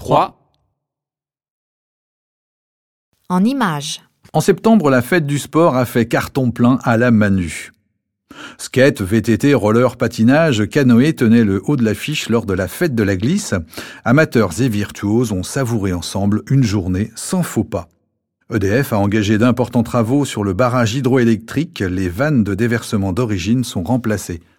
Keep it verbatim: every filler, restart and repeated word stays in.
trois. En images. En septembre, la fête du sport a fait carton plein à la Manu. Skate, V T T, roller, patinage, canoë tenaient le haut de l'affiche lors de la fête de la glisse. Amateurs et virtuoses ont savouré ensemble une journée sans faux pas. E D F a engagé d'importants travaux sur le barrage hydroélectrique. Les vannes de déversement d'origine sont remplacées.